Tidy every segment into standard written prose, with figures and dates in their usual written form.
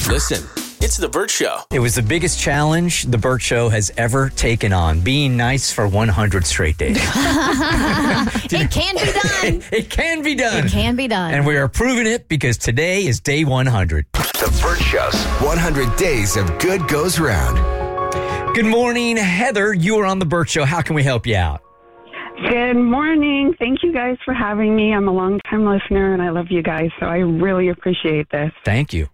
Listen, it's The Burt Show. It was the biggest challenge The Burt Show has ever taken on, being nice for 100 straight days. It can be done. It can be done. It can be done. And we are proving it because today is day 100. The Burt Show's 100 Days of Good Goes Round. Good morning, Heather. You are on The Burt Show. How can we help you out? Good morning. Thank you guys for having me. I'm a long-time listener, and I love you guys, so I really appreciate this. Thank you.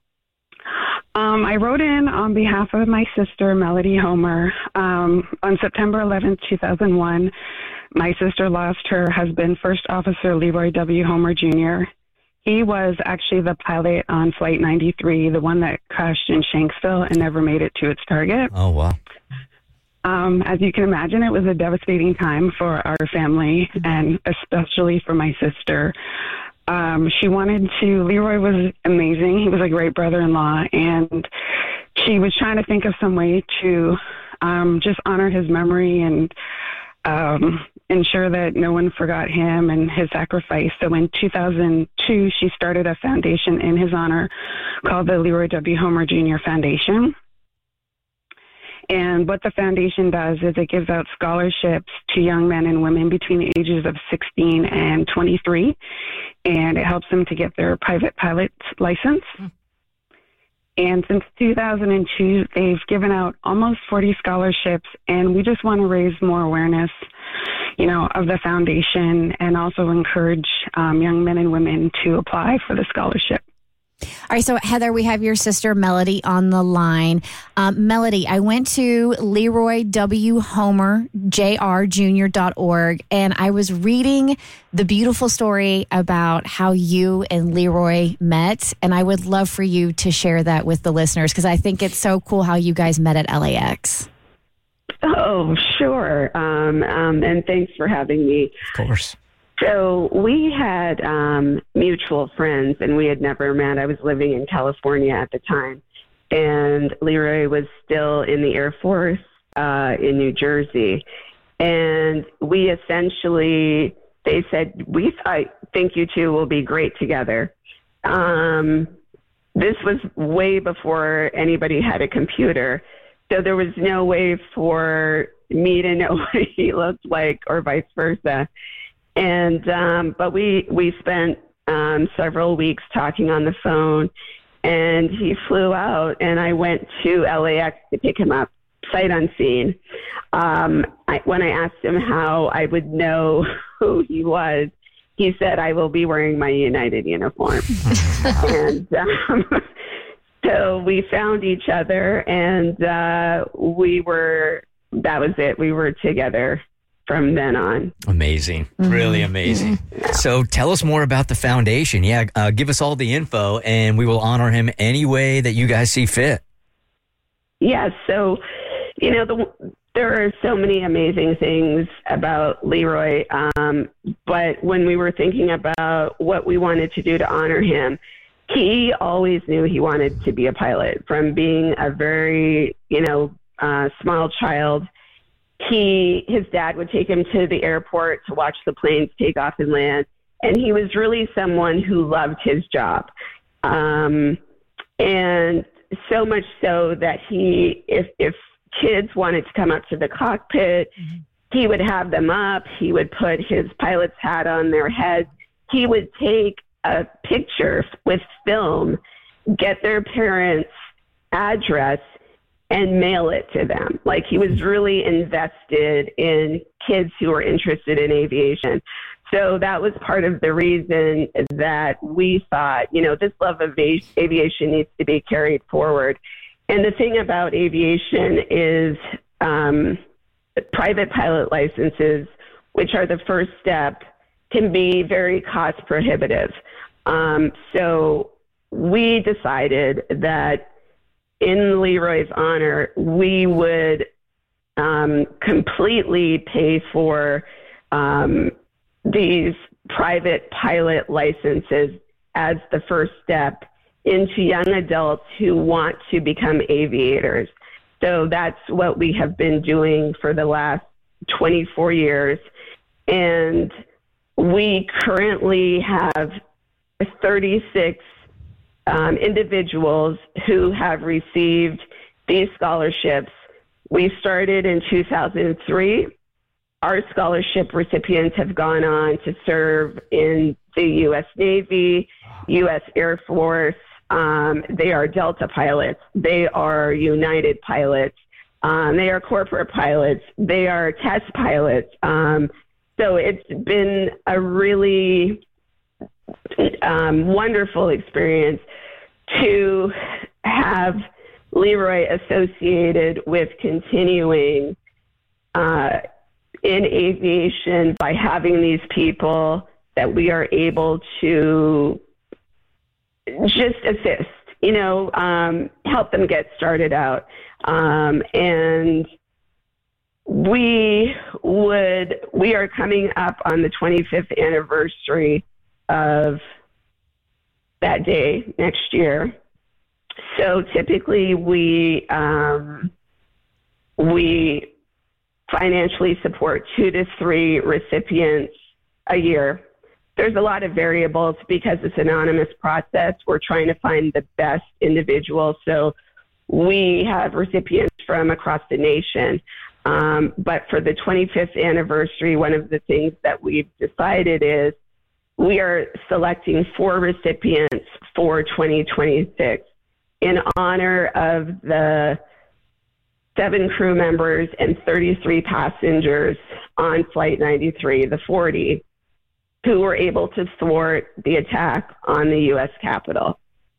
I wrote in on behalf of my sister, Melody Homer. On September 11th, 2001, my sister lost her husband, First Officer Leroy W. Homer, Jr. He was actually the pilot on Flight 93, the one that crashed in Shanksville and never made it to its target. Oh, wow. As you can imagine, it was a devastating time for our family and especially for my sister. Leroy was amazing. He was a great brother-in-law, and she was trying to think of some way to just honor his memory and ensure that no one forgot him and his sacrifice. So in 2002, she started a foundation in his honor called the Leroy W. Homer Jr. Foundation. And what the foundation does is it gives out scholarships to young men and women between the ages of 16 and 23, and it helps them to get their private pilot license. And since 2002, they've given out almost 40 scholarships, and we just want to raise more awareness, of the foundation and also encourage young men and women to apply for the scholarship. All right, so Heather, we have your sister Melody on the line. Melody, I went to LeroyWHomerJR.org, and I was reading the beautiful story about how you and Leroy met, and I would love for you to share that with the listeners because I think it's so cool how you guys met at LAX. Oh, sure. And thanks for having me. Of course. So we had mutual friends, and we had never met. I was living in California at the time, and Leroy was still in the Air Force in New Jersey. And we essentially, they said, I think you two will be great together. This was way before anybody had a computer, so there was no way for me to know what he looked like or vice versa. And, but we spent, several weeks talking on the phone, and he flew out, and I went to LAX to pick him up sight unseen. When I asked him how I would know who he was, he said, I will be wearing my United uniform. And, so we found each other, and, that was it. We were together from then on. Amazing. Really amazing. Yeah. So tell us more about the foundation. Yeah, give us all the info, and we will honor him any way that you guys see fit. Yeah, so, there are so many amazing things about Leroy, but when we were thinking about what we wanted to do to honor him, he always knew he wanted to be a pilot. From being a very, small child, his dad would take him to the airport to watch the planes take off and land. And he was really someone who loved his job. And so much so that if kids wanted to come up to the cockpit, he would have them up. He would put his pilot's hat on their heads. He would take a picture with film, get their parents' address, and mail it to them. Like, he was really invested in kids who were interested in aviation. So that was part of the reason that we thought, this love of aviation needs to be carried forward. And the thing about aviation is private pilot licenses, which are the first step, can be very cost prohibitive. So we decided that in Leroy's honor, we would completely pay for these private pilot licenses as the first step into young adults who want to become aviators. So that's what we have been doing for the last 24 years. And we currently have 36 individuals who have received these scholarships. We started in 2003. Our scholarship recipients have gone on to serve in the U.S. Navy, U.S. Air Force. They are Delta pilots. They are United pilots. They are corporate pilots. They are test pilots. So it's been a really wonderful experience to have Leroy associated with continuing in aviation by having these people that we are able to just assist, help them get started out. And we are coming up on the 25th anniversary of that day next year. So typically we financially support 2 to 3 recipients a year. There's a lot of variables because it's an anonymous process. We're trying to find the best individual. So we have recipients from across the nation. But for the 25th anniversary, one of the things that we've decided is we are selecting 4 recipients for 2026 in honor of the 7 crew members and 33 passengers on Flight 93, the 40, who were able to thwart the attack on the U.S. Capitol.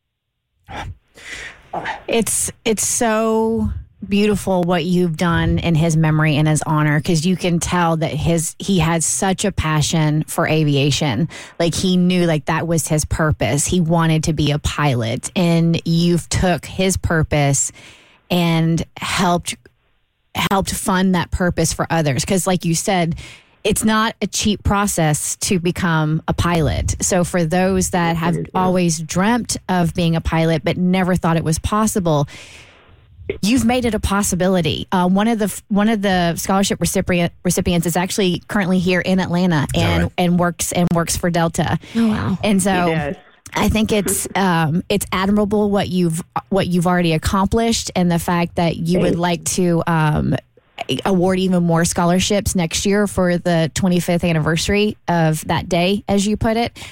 It's so beautiful what you've done in his memory and his honor, because you can tell that he had such a passion for aviation. Like, he knew like that was his purpose. He wanted to be a pilot, and you've took his purpose and helped fund that purpose for others. Because like you said, it's not a cheap process to become a pilot. So for those that have always dreamt of being a pilot but never thought it was possible, you've made it a possibility. One of the scholarship recipients is actually currently here in Atlanta and works for Delta. Oh wow! And so I think it's admirable what you've already accomplished, and the fact that you would like to award even more scholarships next year for the 25th anniversary of that day, as you put it.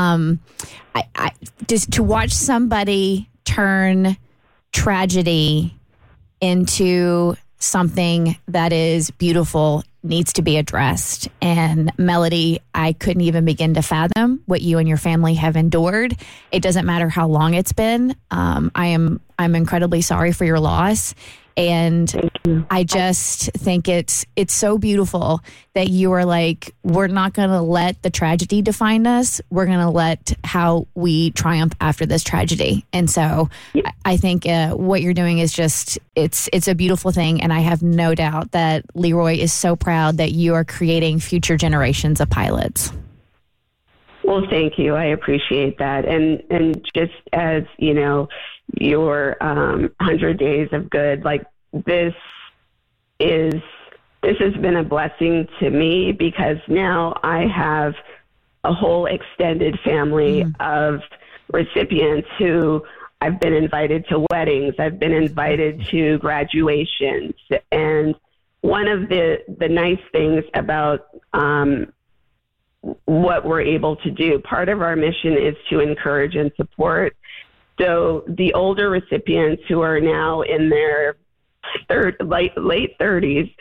I just to watch somebody turn tragedy into something that is beautiful needs to be addressed. And Melody, I couldn't even begin to fathom what you and your family have endured. It doesn't matter how long it's been. I'm incredibly sorry for your loss. And I just think it's so beautiful that you are like, we're not going to let the tragedy define us. We're going to let how we triumph after this tragedy. And so I think what you're doing is just, it's a beautiful thing. And I have no doubt that Leroy is so proud that you are creating future generations of pilots. Well, thank you. I appreciate that. And just as, you know, your 100 Days of Good, like this has been a blessing to me, because now I have a whole extended family of recipients who I've been invited to weddings. I've been invited to graduations. And one of the nice things about what we're able to do, part of our mission is to encourage and support. So the older recipients who are now in their late 30s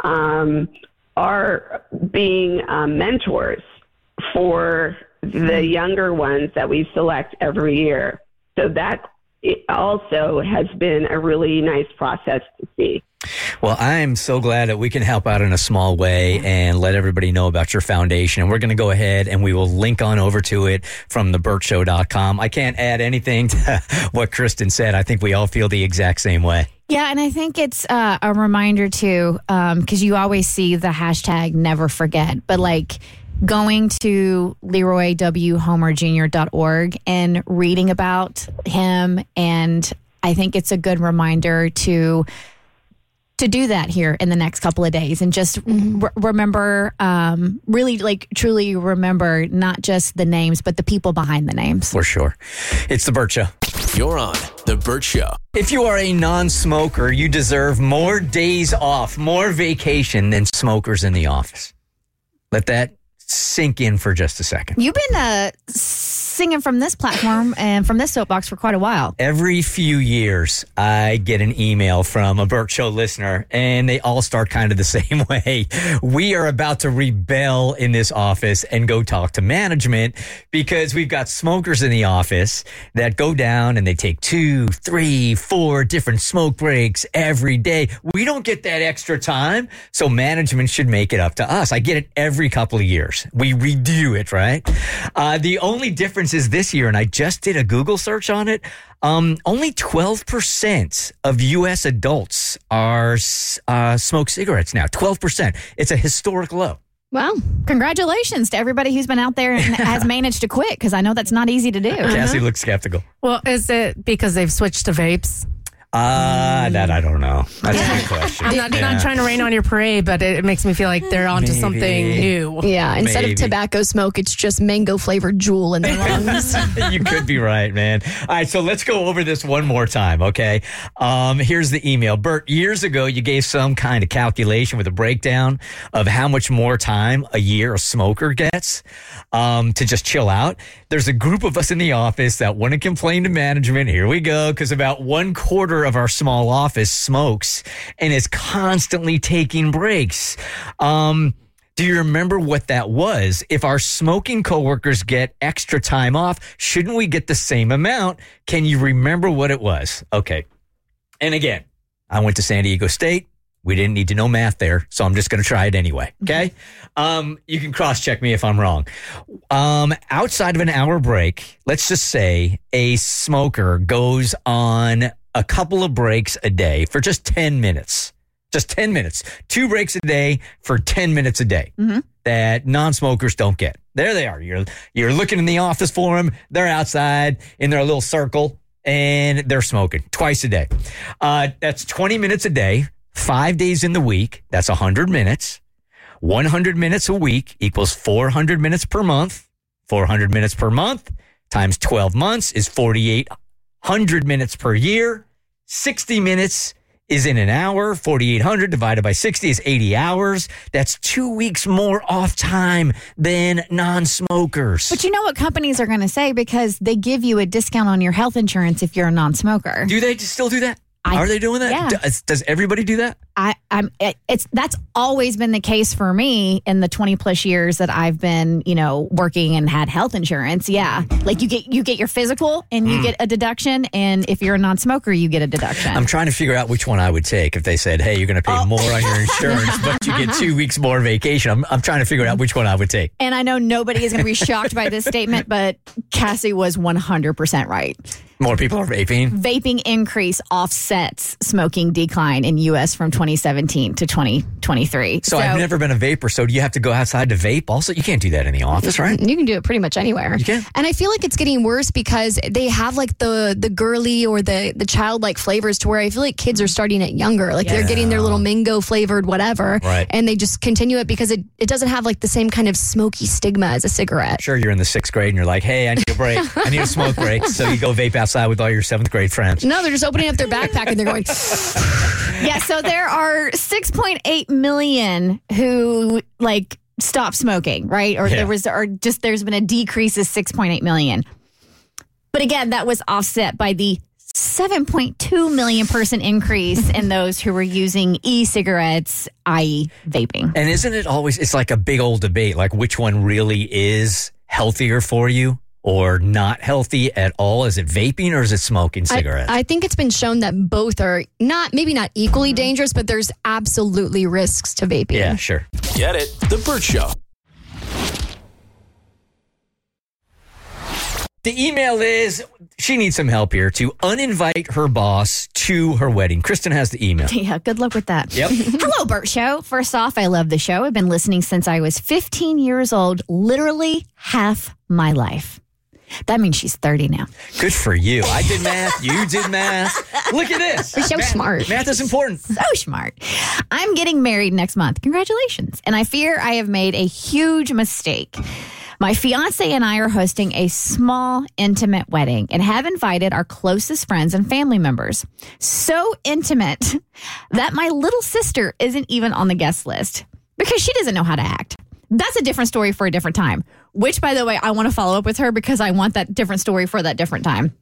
are being mentors for the younger ones that we select every year. So that also has been a really nice process to see. Well, I'm so glad that we can help out in a small way and let everybody know about your foundation. And we're going to go ahead and we will link on over to it from thebertshow.com. I can't add anything to what Kristen said. I think we all feel the exact same way. Yeah, and I think it's a reminder too, because you always see the hashtag never forget, but like going to LeroyWHomerJr.org and reading about him, and I think it's a good reminder to do that here in the next couple of days, and just remember, really like truly remember not just the names, but the people behind the names. For sure. It's The Bert Show. You're on The Burt Show. If you are a non-smoker, you deserve more days off, more vacation than smokers in the office. Let that sink in for just a second. You've been singing from this platform and from this soapbox for quite a while. Every few years, I get an email from a Burt Show listener, and they all start kind of the same way. We are about to rebel in this office and go talk to management because we've got smokers in the office that go down and they take 2, 3, 4 different smoke breaks every day. We don't get that extra time, so management should make it up to us. I get it every couple of years. We redo it, right? The only difference is this year, and I just did a Google search on it, only 12% of U.S. adults are smoke cigarettes now. 12%. It's a historic low. Well, congratulations to everybody who's been out there and has managed to quit, because I know that's not easy to do. Cassie looks skeptical. Well, is it because they've switched to vapes? That I don't know. That's a good question. I'm not trying to rain on your parade, but it makes me feel like they're onto something new. Yeah, instead of tobacco smoke, it's just mango-flavored Juul in their lungs. You could be right, man. All right, so let's go over this one more time, okay? Here's the email. Burt, years ago, you gave some kind of calculation with a breakdown of how much more time a year a smoker gets to just chill out. There's a group of us in the office that want to complain to management. Here we go, because about 1/4 of our small office smokes and is constantly taking breaks. Do you remember what that was? If our smoking coworkers get extra time off, shouldn't we get the same amount? Can you remember what it was? Okay. And again, I went to San Diego State. We didn't need to know math there, so I'm just going to try it anyway. Okay. You can cross-check me if I'm wrong. Outside of an hour break, let's just say a smoker goes on a couple of breaks a day for just 10 minutes. Just 10 minutes. 2 breaks a day for 10 minutes a day that non-smokers don't get. There they are. You're looking in the office for them. They're outside in their little circle, and they're smoking twice a day. That's 20 minutes a day, 5 days in the week. That's 100 minutes. 100 minutes a week equals 400 minutes per month. 400 minutes per month times 12 months is 4,800 minutes per year. 60 minutes is in an hour. 4,800 divided by 60 is 80 hours. That's 2 weeks more off time than non-smokers. But you know what companies are going to say, because they give you a discount on your health insurance if you're a non-smoker. Do they still do that? Are they doing that? Yeah. Does everybody do that? That's always been the case for me in the 20 plus years that I've been, working and had health insurance. Yeah. Like you get your physical and you get a deduction. And if you're a non-smoker, you get a deduction. I'm trying to figure out which one I would take if they said, hey, you're going to pay more on your insurance, but you get 2 weeks more vacation. I'm trying to figure out which one I would take. And I know nobody is going to be shocked by this statement, but Cassie was 100% right. More people are vaping. Vaping increase offsets smoking decline in U.S. from 2017 to 2023. So I've never been a vapor. So do you have to go outside to vape? Also, you can't do that in the office, right? You can do it pretty much anywhere. You can. And I feel like it's getting worse because they have like the girly or the childlike flavors to where I feel like kids are starting it younger. Like they're getting their little mango flavored whatever. Right. And they just continue it because it doesn't have like the same kind of smoky stigma as a cigarette. Sure, you're in the 6th grade and you're like, hey, I need a break. I need a smoke break. So you go vape outside with all your 7th grade friends. No, they're just opening up their backpack and they're going. Yeah, so there are 6.8 million who stop smoking, right? Or there's been a decrease of 6.8 million. But again, that was offset by the 7.2 million person increase in those who were using e-cigarettes, i.e. vaping. And isn't it always, it's like a big old debate, like which one really is healthier for you? Or not healthy at all? Is it vaping or is it smoking cigarettes? I think it's been shown that both are maybe not equally dangerous, but there's absolutely risks to vaping. Yeah, sure. Get it? The Burt Show. The email is, she needs some help here to uninvite her boss to her wedding. Kristen has the email. Yeah, good luck with that. Yep. Hello, Burt Show. First off, I love the show. I've been listening since I was 15 years old, literally half my life. That means she's 30 now. Good for you. I did math. You did math. Look at this. You're so smart. Math is important. So smart. I'm getting married next month. Congratulations. And I fear I have made a huge mistake. My fiance and I are hosting a small, intimate wedding and have invited our closest friends and family members. So intimate that my little sister isn't even on the guest list because she doesn't know how to act. That's a different story for a different time, which, by the way, I want to follow up with her because I want that different story for that different time.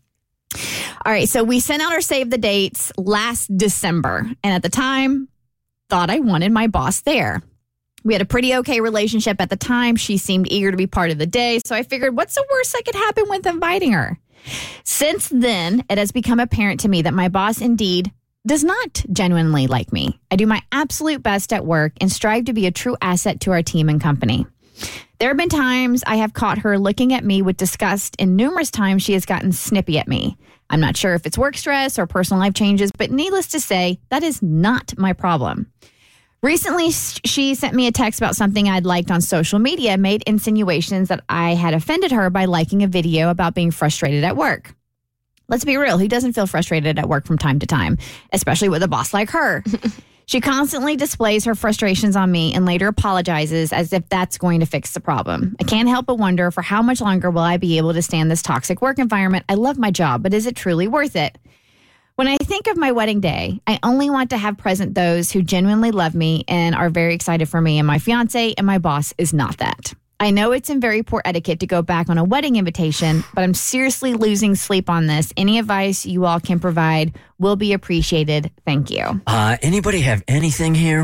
All right, so we sent out our save the dates last December, and at the time, thought I wanted my boss there. We had a pretty okay relationship at the time. She seemed eager to be part of the day, so I figured, what's the worst that could happen with inviting her? Since then, it has become apparent to me that my boss indeed does not genuinely like me. I do my absolute best at work and strive to be a true asset to our team and company. There have been times I have caught her looking at me with disgust, and numerous times she has gotten snippy at me. I'm not sure if it's work stress or personal life changes, but needless to say, that is not my problem. Recently, she sent me a text about something I'd liked on social media, made insinuations that I had offended her by liking a video about being frustrated at work. Let's be real, who doesn't feel frustrated at work from time to time, especially with a boss like her? She constantly displays her frustrations on me and later apologizes as if that's going to fix the problem. I can't help but wonder, for how much longer will I be able to stand this toxic work environment? I love my job, but is it truly worth it? When I think of my wedding day, I only want to have present those who genuinely love me and are very excited for me, and my fiance and my boss is not that. I know it's in very poor etiquette to go back on a wedding invitation, but I'm seriously losing sleep on this. Any advice you all can provide will be appreciated. Thank you. Anybody have anything here?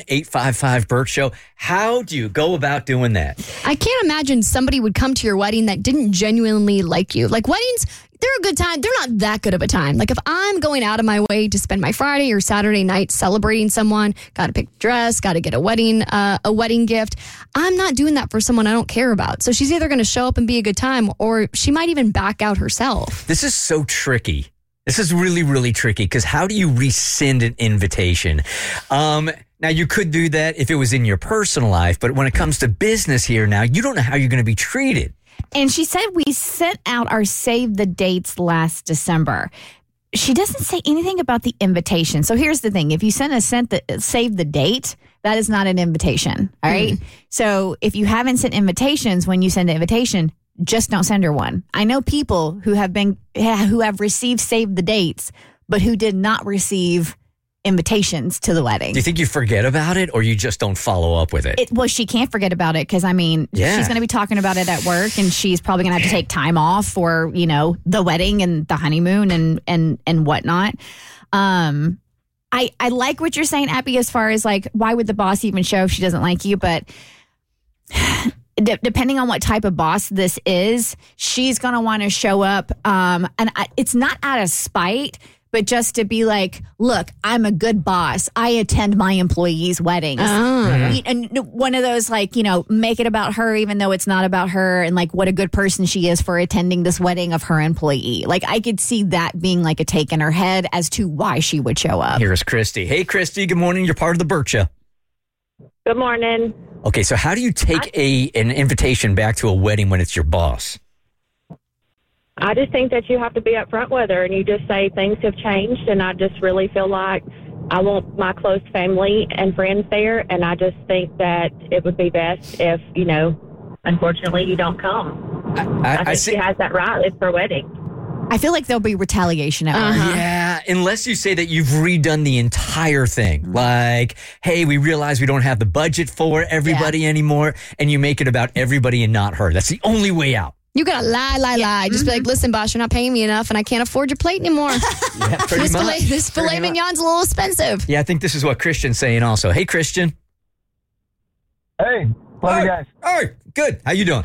1-855-BERT Show. How do you go about doing that? I can't imagine somebody would come to your wedding that didn't genuinely like you. Like, weddings, they're a good time. They're not that good of a time. Like, if I'm going out of my way to spend my Friday or Saturday night celebrating someone, got to pick a dress, got to get a wedding gift, I'm not doing that for someone I don't care about. So she's either going to show up and be a good time, or she might even back out herself. This is so tricky. This is really, really tricky, because how do you rescind an invitation? Now, you could do that if it was in your personal life, but when it comes to business here now, you don't know how you're going to be treated. And she said we sent out our save the dates last December. She doesn't say anything about the invitation. So here's the thing. If you save the date, that is not an invitation. All right. So if you haven't sent invitations, when you send an invitation, just don't send her one. I know people who have received save the dates, but who did not receive invitations to the wedding. Do you think you forget about it, or you just don't follow up with it? Well, she can't forget about it, because, she's going to be talking about it at work, and she's probably going to have to take time off for, the wedding and the honeymoon and whatnot. I like what you're saying, Abby, as far as, like, why would the boss even show if she doesn't like you? But depending on what type of boss this is, she's going to want to show up. It's not out of spite, but just to be like, look, I'm a good boss. I attend my employees' weddings. And one of those, like, make it about her, even though it's not about her, and like what a good person she is for attending this wedding of her employee. Like, I could see that being like a take in her head as to why she would show up. Here's Christy. Hey, Christy, good morning. You're part of the BERT Show. Good morning. Okay, so how do you take an invitation back to a wedding when it's your boss? I just think that you have to be upfront with her, and you just say things have changed, and I just really feel like I want my close family and friends there, and I just think that it would be best if, unfortunately, you don't come. I think she has that right. It's her wedding. I feel like there'll be retaliation at work. Yeah, unless you say that you've redone the entire thing. Like, hey, we realize we don't have the budget for everybody anymore, and you make it about everybody and not her. That's the only way out. You gotta lie. Just be like, listen, boss, you're not paying me enough, and I can't afford your plate anymore. Yeah, pretty much. This filet mignon's a little expensive. Yeah, I think this is what Christian's saying also. Hey, Christian. Hey, love you guys. All right, good. How you doing?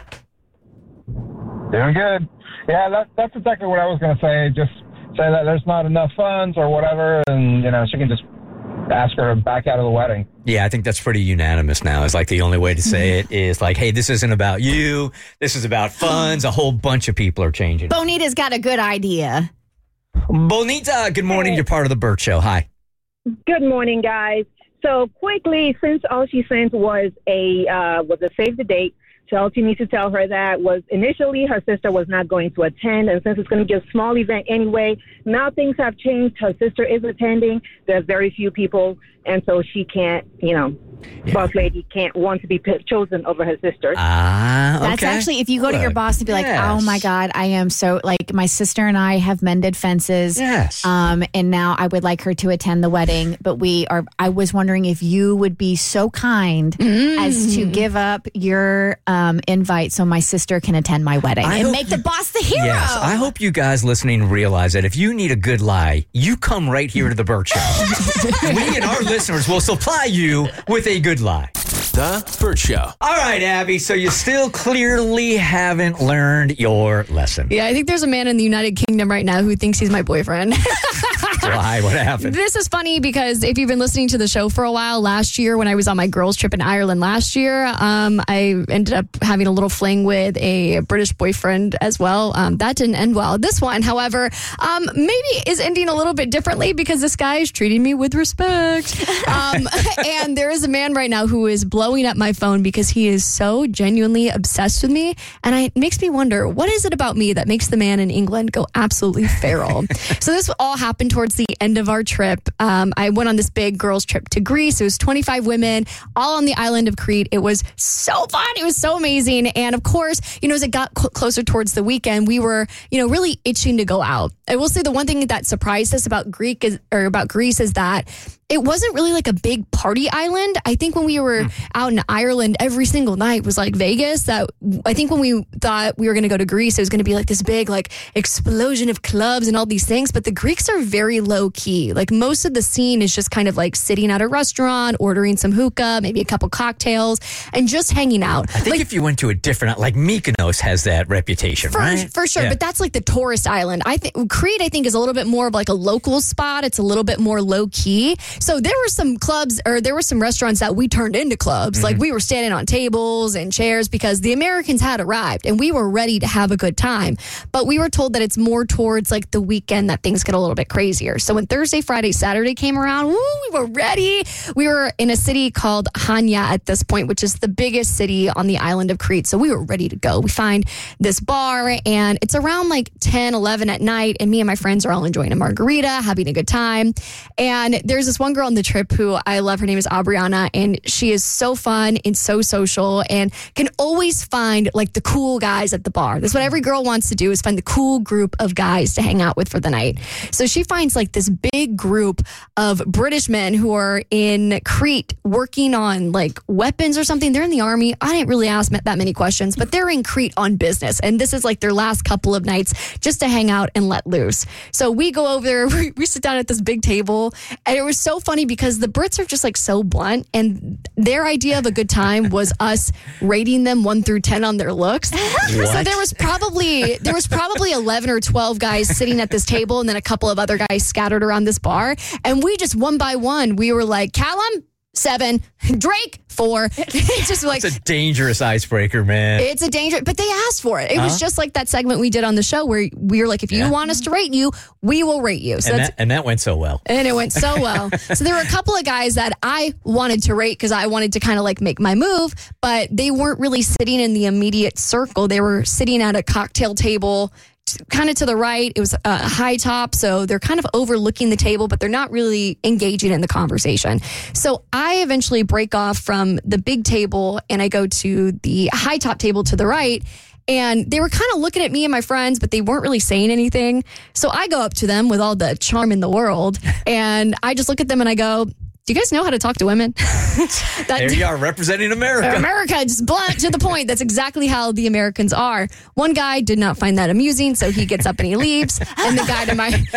Doing good. Yeah, that's exactly what I was going to say. Just say that there's not enough funds or whatever, and, she can just ask her to back out of the wedding. Yeah, I think that's pretty unanimous now. It's like the only way to say it is like, hey, this isn't about you. This is about funds. A whole bunch of people are changing. Bonita's got a good idea. Bonita, good morning. You're part of the BERT Show. Hi. Good morning, guys. So quickly, since all she sent was a save the date, so all she needs to tell her that was initially her sister was not going to attend, and since it's going to be a small event anyway, now things have changed. Her sister is attending. There's very few people and so she can't, boss lady can't want to be chosen over her sister. Okay. That's actually, if you go to your boss and be like, oh my God, I am so, like, my sister and I have mended fences. Yes. And now I would like her to attend the wedding, but I was wondering if you would be so kind as to give up your invite so my sister can attend my wedding and make the boss the hero. Yes. I hope you guys listening realize that if you need a good lie, you come right here to the Burt Show. We and our listeners will supply you with a good lie. The Burt Show. All right, Abby, so you still clearly haven't learned your lesson. Yeah, I think there's a man in the United Kingdom right now who thinks he's my boyfriend. Why? What happened? This is funny because if you've been listening to the show for a while, last year when I was on my girls' trip in Ireland last year, I ended up having a little fling with a British boyfriend as well. That didn't end well. This one, however, maybe is ending a little bit differently because this guy is treating me with respect. And there is a man right now who is blowing up my phone because he is so genuinely obsessed with me. And it makes me wonder, what is it about me that makes the man in England go absolutely feral? So this all happened towards the end of our trip. I went on this big girls trip to Greece. It was 25 women, all on the island of Crete. It was so fun. It was so amazing. And of course, as it got closer towards the weekend, we were, really itching to go out. I will say the one thing that surprised us about Greece is that it wasn't really like a big party island. I think when we were out in Ireland, every single night was like Vegas. That I think when we thought we were going to go to Greece, it was going to be like this big like explosion of clubs and all these things. But the Greeks are very low key. Like most of the scene is just kind of like sitting at a restaurant, ordering some hookah, maybe a couple cocktails, and just hanging out. I think if you went to a different, like Mykonos has that reputation, right? For sure. Yeah. But that's like the tourist island. Crete, I think, is a little bit more of like a local spot. It's a little bit more low key. So there were some clubs or there were some restaurants that we turned into clubs. Like we were standing on tables and chairs because the Americans had arrived and we were ready to have a good time. But we were told that it's more towards like the weekend that things get a little bit crazier. So when Thursday, Friday, Saturday came around, we were ready. We were in a city called Hania at this point, which is the biggest city on the island of Crete. So we were ready to go. We find this bar and it's around like 10, 11 at night. And me and my friends are all enjoying a margarita, having a good time. And there's this one girl on the trip who I love. Her name is Aubriana, and she is so fun and so social and can always find like the cool guys at the bar. That's what every girl wants to do, is find the cool group of guys to hang out with for the night. So she finds like this big group of British men who are in Crete working on like weapons or something. They're in the army. I didn't really ask that many questions, but they're in Crete on business. And this is like their last couple of nights just to hang out and let loose. So we go over there, we sit down at this big table, and it was so funny because the Brits are just like so blunt, and their idea of a good time was us rating them 1 through 10 on their looks. So there was probably 11 or 12 guys sitting at this table, and then a couple of other guys scattered around this bar. And we just one by one, we were like, Callum, 7, Drake, 4. It's just like, it's a dangerous icebreaker, man. It's a danger, but they asked for it. It was just like that segment we did on the show where we were like, if you want us to rate you, we will rate you. So and that went so well. And it went so well. So there were a couple of guys that I wanted to rate because I wanted to kind of like make my move, but they weren't really sitting in the immediate circle. They were sitting at a cocktail table kind of to the right. It was a high top, so they're kind of overlooking the table, but they're not really engaging in the conversation. So I eventually break off from the big table and I go to the high top table to the right. And they were kind of looking at me and my friends, but they weren't really saying anything. So I go up to them with all the charm in the world, and I just look at them and I go, do you guys know how to talk to women? There you are, representing America. America, just blunt to the point. That's exactly how the Americans are. One guy did not find that amusing, so he gets up and he leaves. And the guy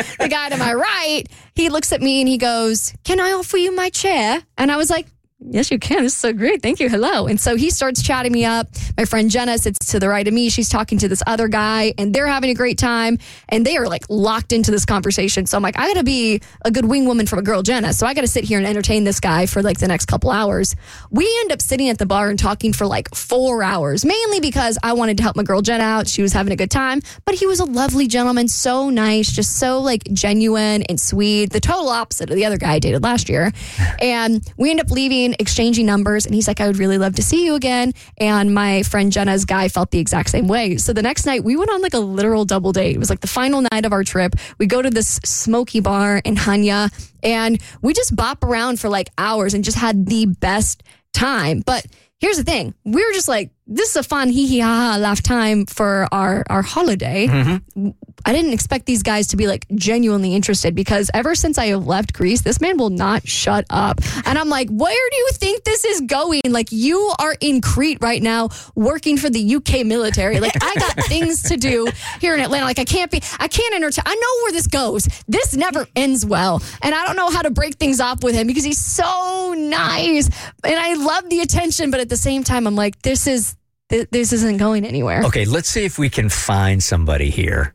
to my right, he looks at me and he goes, "Can I offer you my chair?" And I was like, "Yes, you can. This is so great. Thank you. Hello." And so he starts chatting me up. My friend Jenna sits to the right of me. She's talking to this other guy, and they're having a great time. And they are like locked into this conversation. So I'm like, I got to be a good wing woman from a girl, Jenna. So I got to sit here and entertain this guy for like the next couple hours. We end up sitting at the bar and talking for like 4 hours, mainly because I wanted to help my girl Jenna out. She was having a good time, but he was a lovely gentleman, so nice, just so like genuine and sweet. The total opposite of the other guy I dated last year. And we end up leaving. talking, exchanging numbers, and he's like, I would really love to see you again. And my friend Jenna's guy felt the exact same way. So the next night, we went on like a literal double date. It was like the final night of our trip. We go to this smoky bar in Hanya, and we just bop around for like hours and just had the best time. But here's the thing. We were just like, this is a fun hee-hee-ha-ha laugh time for our holiday. Mm-hmm. I didn't expect these guys to be like genuinely interested, because ever since I have left Greece, this man will not shut up. And I'm like, where do you think this is going? Like, you are in Crete right now working for the UK military. Like, I got things to do here in Atlanta. Like, I can't entertain. I know where this goes. This never ends well. And I don't know how to break things off with him, because he's so nice. And I love the attention. But at the same time, I'm like, this isn't going anywhere. Okay, let's see if we can find somebody here.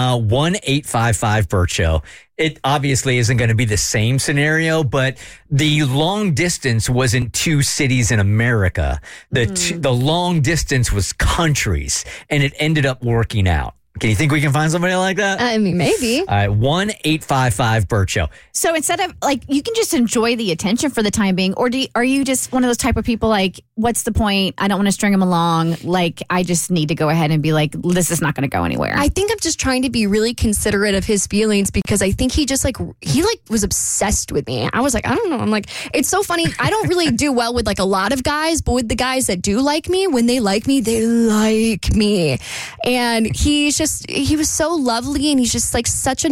1-855-BERT Show. It obviously isn't going to be the same scenario, but the long distance wasn't two cities in America. The long distance was countries, and it ended up working out. Can you think we can find somebody like that? I mean, maybe. All right, 1-855-BERT Show. So instead of like, you can just enjoy the attention for the time being, or are you just one of those type of people like, what's the point? I don't want to string him along. Like, I just need to go ahead and be like, this is not going to go anywhere. I think I'm just trying to be really considerate of his feelings, because I think he just was obsessed with me. I was like, I don't know. I'm like, it's so funny. I don't really do well with like a lot of guys, but with the guys that do like me, when they like me, they like me. And he was so lovely, and he's just like such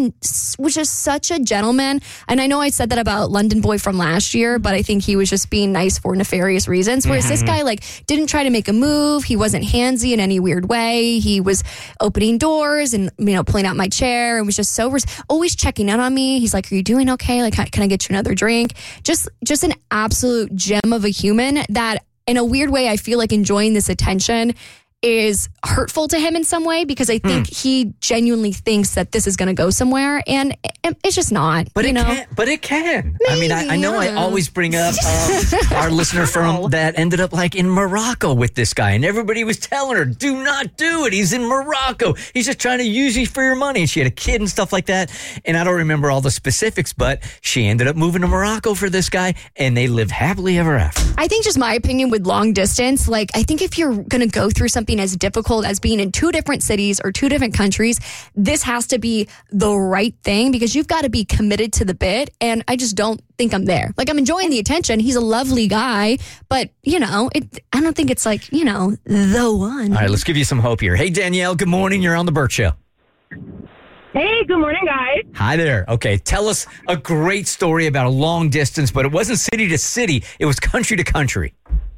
a gentleman. And I know I said that about London Boy from last year, but I think he was just being nice for nefarious reasons. Whereas this guy like didn't try to make a move. He wasn't handsy in any weird way. He was opening doors and, pulling out my chair, and was just always checking in on me. He's like, are you doing okay? Like, can I get you another drink? Just an absolute gem of a human that, in a weird way, I feel like enjoying this attention is hurtful to him in some way, because I think he genuinely thinks that this is going to go somewhere, and it's just not. But it can. Maybe, I mean, I know I always bring up our listener from that ended up like in Morocco with this guy, and everybody was telling her, do not do it. He's in Morocco. He's just trying to use you for your money. And she had a kid and stuff like that. And I don't remember all the specifics, but she ended up moving to Morocco for this guy, and they lived happily ever after. I think just my opinion with long distance, like, I think if you're going to go through something as difficult as being in two different cities or two different countries, this has to be the right thing, because you've got to be committed to the bit. And I just don't think I'm there. Like, I'm enjoying the attention. He's a lovely guy, but I don't think it's like, the one. All right, let's give you some hope here. Hey, Danielle, good morning. You're on the BERT Show. Hey, good morning, guys. Hi there. Okay, tell us a great story about a long distance, but it wasn't city to city. It was country to country.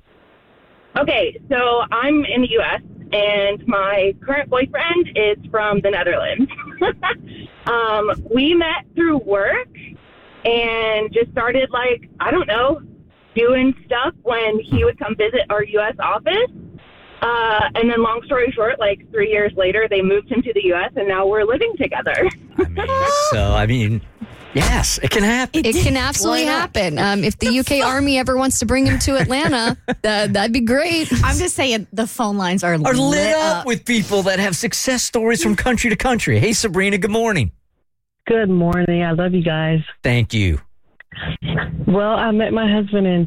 Okay, so I'm in the U.S., and my current boyfriend is from the Netherlands. We met through work and just started, doing stuff when he would come visit our U.S. office. And then long story short, 3 years later, they moved him to the U.S., and now we're living together. Yes, it can happen. It can absolutely happen. If the UK Army ever wants to bring him to Atlanta, that'd be great. I'm just saying, the phone lines are lit up with people that have success stories from country to country. Hey, Sabrina, good morning. Good morning. I love you guys. Thank you. Well, I met my husband in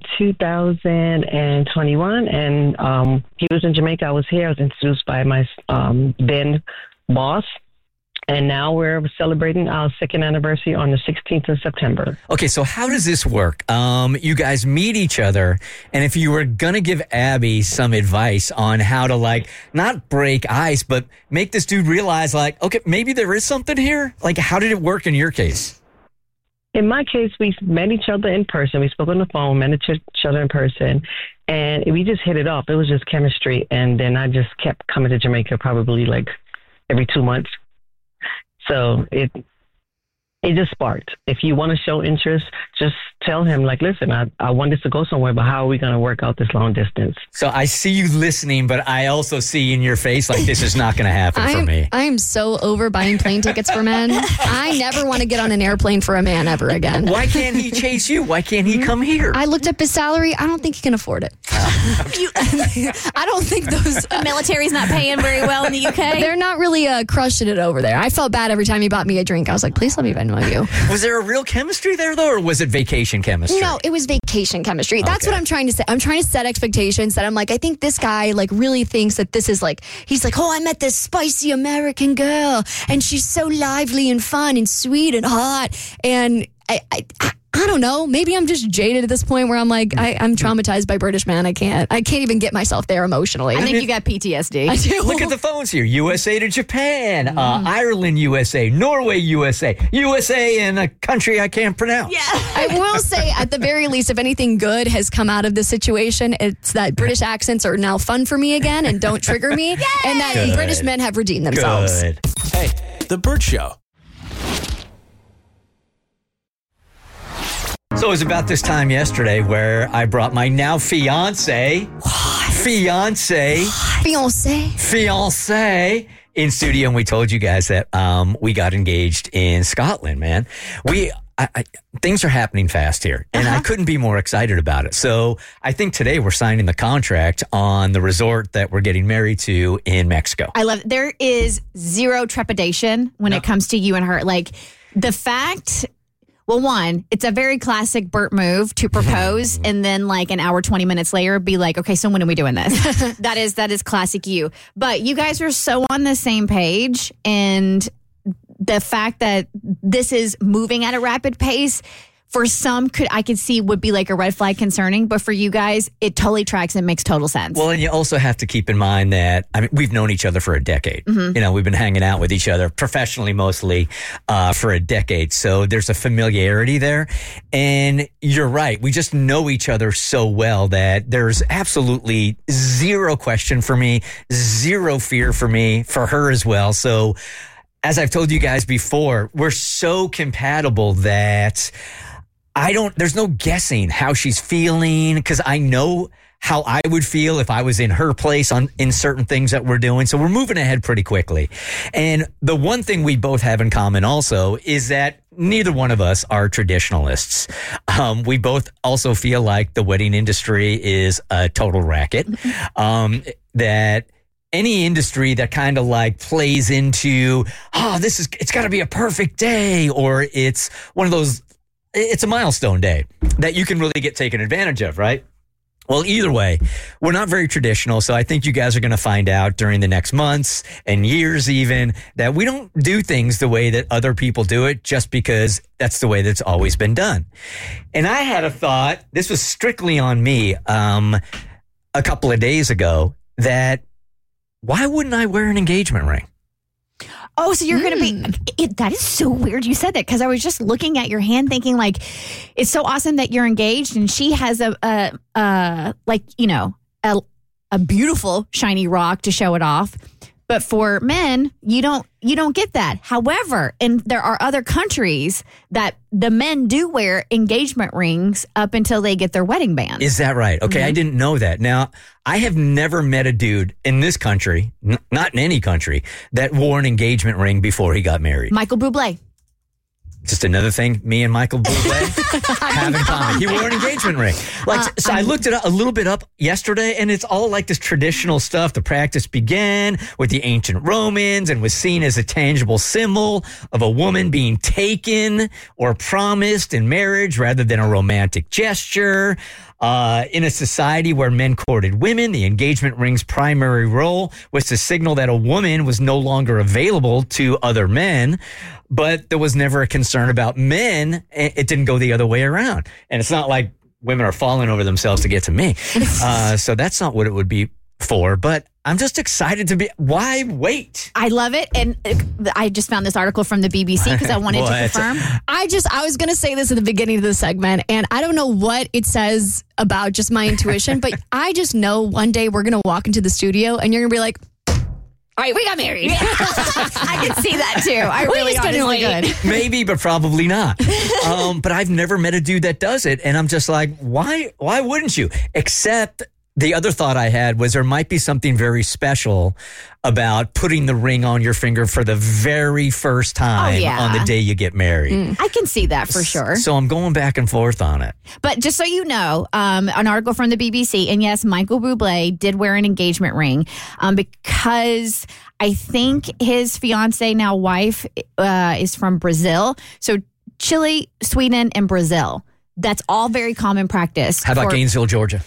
2021, and he was in Jamaica. I was here. I was introduced by my then boss. And now we're celebrating our second anniversary on the 16th of September. Okay, so how does this work? You guys meet each other, and if you were going to give Abby some advice on how to, not break ice, but make this dude realize, okay, maybe there is something here? How did it work in your case? In my case, we met each other in person. We spoke on the phone, met each other in person, and we just hit it off. It was just chemistry, and then I just kept coming to Jamaica probably, every 2 months. So it just sparked. If you want to show interest, just tell him, listen, I want this to go somewhere, but how are we going to work out this long distance? So I see you listening, but I also see in your face, this is not going to happen for me. I am so over buying plane tickets for men. I never want to get on an airplane for a man ever again. Why can't he chase you? Why can't he come here? I looked up his salary. I don't think he can afford it. I don't think the military's not paying very well in the UK. They're not really crushing it over there. I felt bad every time he bought me a drink. I was like, please let me vent fan of you. Was there a real chemistry there, though, or was it vacation chemistry? No, it was vacation chemistry. That's Okay. what I'm trying to say. I'm trying to set expectations that I'm like, I think this guy like really thinks that this is like, he's like, oh, I met this spicy American girl and she's so lively and fun and sweet and hot. And I don't know. Maybe I'm just jaded at this point where I'm like, I'm traumatized by British men. I can't even get myself there emotionally. I think you got PTSD. I do. Look at the phones here. USA to Japan, Ireland, USA, Norway, USA, USA in a country I can't pronounce. Yeah. I will say, at the very least, if anything good has come out of this situation, it's that British accents are now fun for me again and don't trigger me. And that Good. British men have redeemed themselves. Good. Hey, The Burt Show. So it was about this time yesterday where I brought my now fiance in studio, and we told you guys that we got engaged in Scotland, man. Things are happening fast here, and I couldn't be more excited about it. So I think today we're signing the contract on the resort that we're getting married to in Mexico. I love it. There is zero trepidation when it comes to you and her. Like the fact... Well, one, it's a very classic Burt move to propose and then like an hour, 20 minutes later be like, okay, so when are we doing this? That is classic you. But you guys are so on the same page, and the fact that this is moving at a rapid pace for some I could see would be like a red flag concerning, but for you guys, it totally tracks and makes total sense. Well, and you also have to keep in mind that, I mean, we've known each other for a decade. You know, we've been hanging out with each other professionally mostly for a decade. So there's a familiarity there. And you're right. We just know each other so well that there's absolutely zero question for me, zero fear for me, for her as well. So as I've told you guys before, we're so compatible that there's no guessing how she's feeling, because I know how I would feel if I was in her place in certain things that we're doing. So we're moving ahead pretty quickly. And the one thing we both have in common also is that neither one of us are traditionalists. We both also feel like the wedding industry is a total racket. That any industry that kind of like plays into, it's got to be a perfect day, or it's one of those, it's a milestone day that you can really get taken advantage of, right? Well, either way, we're not very traditional. So I think you guys are going to find out during the next months and years even that we don't do things the way that other people do it just because that's the way that's always been done. And I had a thought, this was strictly on me a couple of days ago, that why wouldn't I wear an engagement ring? Oh, so you're going to be... that is so weird you said that, because I was just looking at your hand thinking, like, it's so awesome that you're engaged and she has a beautiful shiny rock to show it off. But for men, you don't get that. However, and there are other countries that the men do wear engagement rings up until they get their wedding band. Is that right? Okay, I didn't know that. Now, I have never met a dude in this country, not in any country, that wore an engagement ring before he got married. Michael Bublé. Just another thing me and Michael Bublé have in common. He wore an engagement ring. So I looked it up a little bit up yesterday, and it's all like this traditional stuff. The practice began with the ancient Romans and was seen as a tangible symbol of a woman being taken or promised in marriage rather than a romantic gesture. In a society where men courted women, the engagement ring's primary role was to signal that a woman was no longer available to other men. But there was never a concern about men. It didn't go the other way around. And it's not like women are falling over themselves to get to me. So that's not what it would be for. But I'm just excited to be. Why wait? I love it. And I just found this article from the BBC because I wanted to confirm. I was going to say this at the beginning of the segment, and I don't know what it says about just my intuition, but I just know one day we're going to walk into the studio and you're going to be like, all right, we got married. I can see that too. I really honestly could. Maybe, but probably not. But I've never met a dude that does it. And I'm just like, why wouldn't you? Except the other thought I had was there might be something very special about putting the ring on your finger for the very first time on the day you get married. I can see that for sure. So I'm going back and forth on it. But just so you know, an article from the BBC, and yes, Michael Bublé did wear an engagement ring because I think his fiance, now wife, is from Brazil. So Chile, Sweden, and Brazil. That's all very common practice. How about Gainesville, Georgia?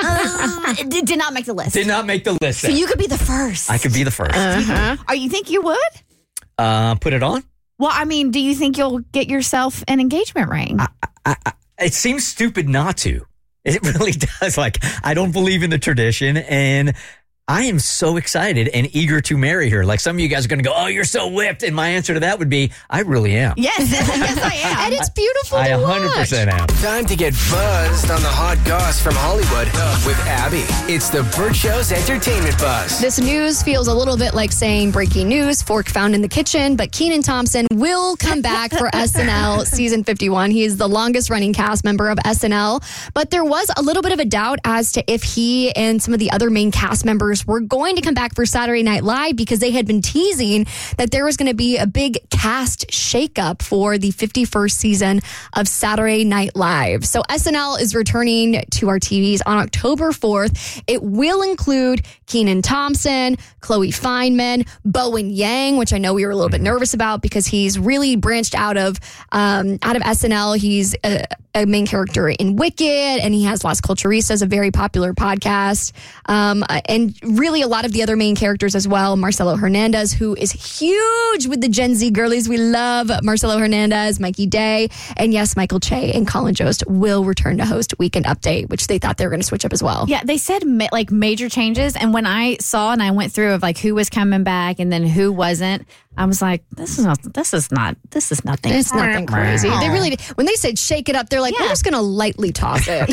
It did not make the list. Did not make the list. So you could be the first. I could be the first. Are you think you would? Put it on? Well, I mean, do you think you'll get yourself an engagement ring? It seems stupid not to. It really does. Like, I don't believe in the tradition, and I am so excited and eager to marry her. Like, some of you guys are going to go, oh, you're so whipped. And my answer to that would be, I really am. Yes, I am. And it's beautiful I to 100% am. Time to get buzzed on the hot goss from Hollywood with Abby. It's the Burt Show's entertainment buzz. This news feels a little bit like saying breaking news, fork found in the kitchen, but Kenan Thompson will come back for SNL season 51. He is the longest running cast member of SNL, but there was a little bit of a doubt as to if he and some of the other main cast members were going to come back for Saturday Night Live because they had been teasing that there was going to be a big cast shakeup for the 51st season of Saturday Night Live. So SNL is returning to our TVs on October 4th. It will include Kenan Thompson, Chloe Fineman, Bowen Yang, which I know we were a little bit nervous about because he's really branched out of SNL. He's a main character in Wicked, and he has Las Culturistas, a very popular podcast. And really a lot of the other main characters as well. Marcelo Hernandez, who is huge with the Gen Z girlies. We love Marcelo Hernandez, Mikey Day, and yes, Michael Che and Colin Jost will return to host Weekend Update, which they thought they were going to switch up as well. Yeah, they said like major changes. And when I saw and I went through of like who was coming back and then who wasn't, I was like, this is nothing. It's nothing crazy. They really did. When they said shake it up, they're like, we're just going to lightly toss it.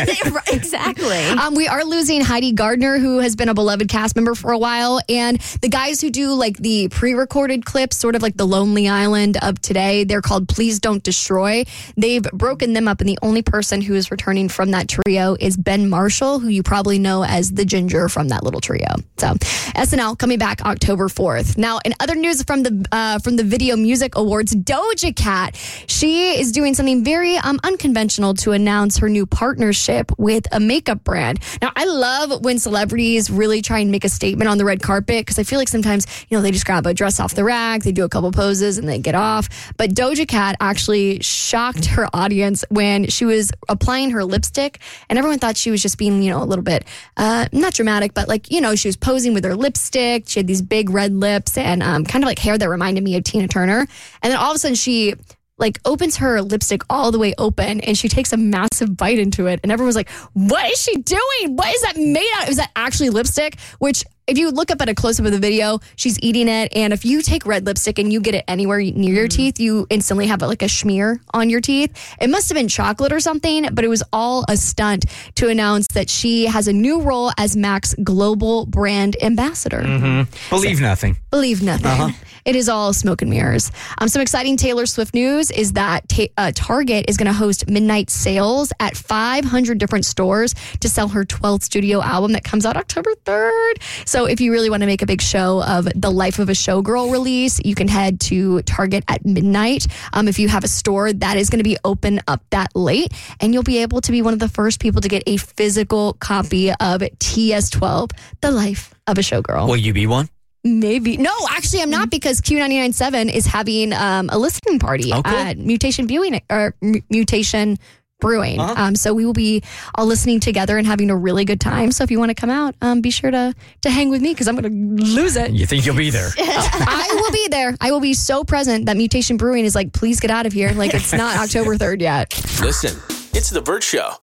Exactly. We are losing Heidi Gardner, who has been a beloved cast member for a while. And the guys who do like the pre-recorded clips, sort of like the Lonely Island of today, they're called Please Don't Destroy. They've broken them up. And the only person who is returning from that trio is Ben Marshall, who you probably know as the ginger from that little trio. So SNL coming back October 4th. Now, in other news from the Video Music Awards, Doja Cat, she is doing something very unconventional to announce her new partnership with a makeup brand. Now, I love when celebrities really try and make a statement on the red carpet because I feel like sometimes, they just grab a dress off the rack, they do a couple poses, and they get off. But Doja Cat actually shocked her audience when she was applying her lipstick, and everyone thought she was just being, a little bit, not dramatic, but like, she was posing with her lipstick. She had these big red lips and kind of like hair that reminded me of Tina Turner. And then all of a sudden she like opens her lipstick all the way open and she takes a massive bite into it. And everyone's like, what is she doing? What is that made out of? Is that actually lipstick? Which if you look up at a close-up of the video, she's eating it. And if you take red lipstick and you get it anywhere near your teeth, you instantly have like a smear on your teeth. It must have been chocolate or something, but it was all a stunt to announce that she has a new role as MAC's global brand ambassador. Believe nothing. Believe nothing. It is all smoke and mirrors. Some exciting Taylor Swift news is that Target is going to host midnight sales at 500 different stores to sell her 12th studio album that comes out October 3rd. So if you really want to make a big show of the Life of a Showgirl release, you can head to Target at midnight. If you have a store that is going to be open up that late, and you'll be able to be one of the first people to get a physical copy of TS12, The Life of a Showgirl. Will you be one? Maybe. No, actually, I'm not because Q997 is having a listening party at Mutation Brewing. So we will be all listening together and having a really good time. So if you want to come out, be sure to hang with me because I'm going to lose it. You think you'll be there? I will be there. I will be so present that Mutation Brewing is like, please get out of here. Like it's not October 3rd yet. Listen, it's The Burt Show.